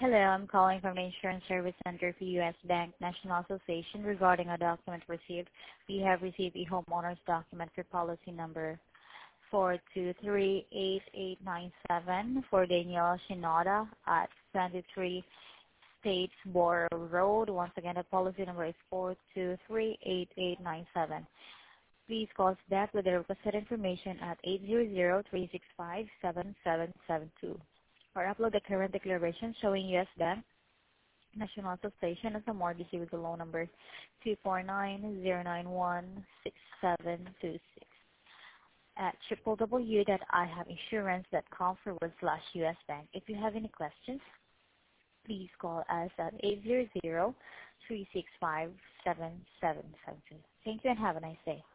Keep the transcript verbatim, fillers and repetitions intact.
Hello, I'm calling from the Insurance Service Center for U S Bank National Association regarding a document received. We have received a homeowner's document for policy number four two three eight eight nine seven for Daniel Shinoda at twenty-three Statesboro Road. Once again, the policy number is four two three eight eight nine seven. Please call us back with the requested information at eight hundred, three six five, seven seven seven two or upload the current declaration showing U S Bank National Association as a mortgage with the loan number two four nine zero nine one six seven two six at w w w dot i have insurance dot com forward slash U S Bank. If you have any questions, please call us at eight hundred, three six five, seven seven seven two. Thank you and have a nice day.